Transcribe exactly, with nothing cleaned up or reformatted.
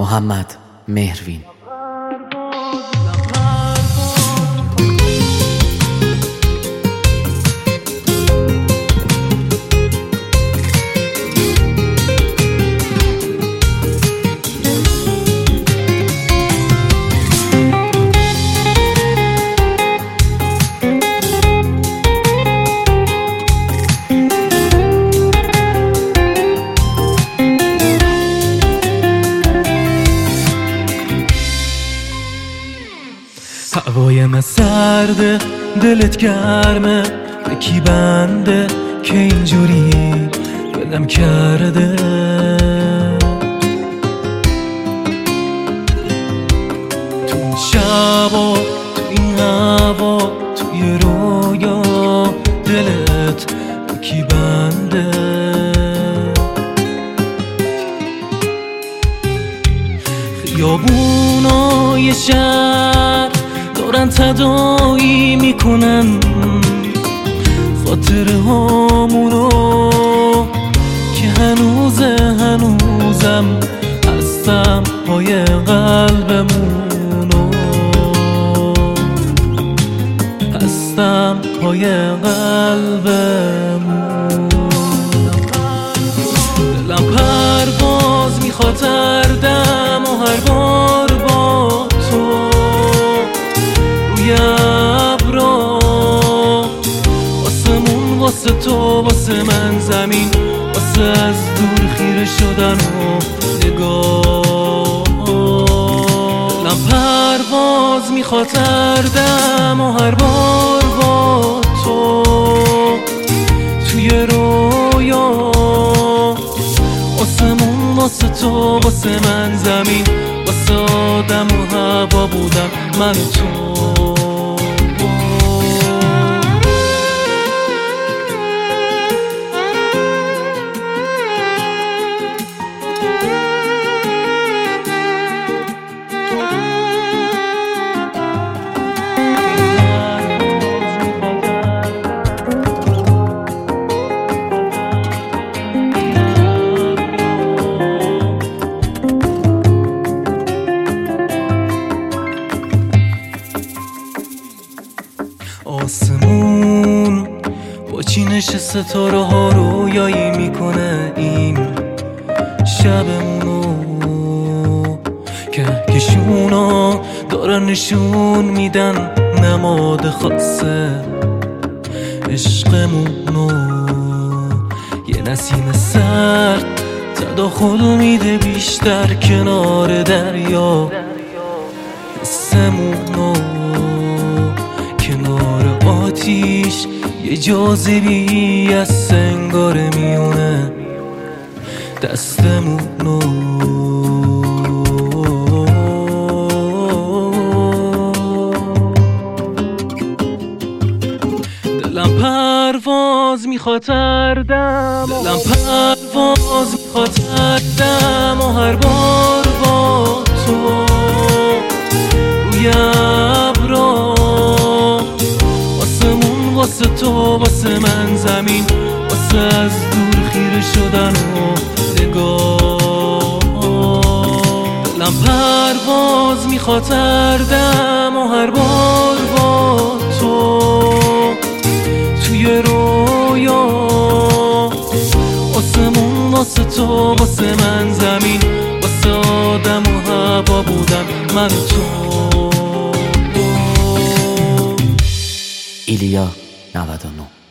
محمد مهروین. هوای من سرده، دلت گرمه، به کی بنده که اینجوری دلم کرده. تو این شبا، تو این هوا، توی رویا دلت به کی بنده. خیابونای شهر دارن تداعی میکنن خاطر هامونو که هنوزه هنوزم هستم پای قلبمونو، هستم پای قلبمون. دلم پرواز میخواد هر دم و هر بار با تو ابرا، واسمون، واسه تو، واسه من زمین، واسه از دور خیره شدن و نگاه. دلم پرواز میخواد هر دم و هر بار با تو توی رویا، واسمون، واسه تو، واسه من زمین، واسه آدم و هوا بودم من و تو. آسمون با چینش ستاره ها رویایی میکنه این شبمونو، کهکشونا دارن نشون میدن نماد خاصه عشقمونو. یه نسیم سرد تداخل میده بیشتر کنار دریا، حسمونو کنار آتیش یه جاذبی از سنگاره میونه دستمونو. دلم پرواز میخواد هر دم، دلم پرواز میخواد هر دم و هر بار با تو روی ابرا، واسه تو، واسه من زمین، واسه از دور خیره شدن و نگاه. دلم پرواز میخواد هر دم و هر بار با تو توی رویا، واسمون، واسه تو، واسه من زمین، واسه آدم و هوا بودم من و تو. ایلیا نود و نه.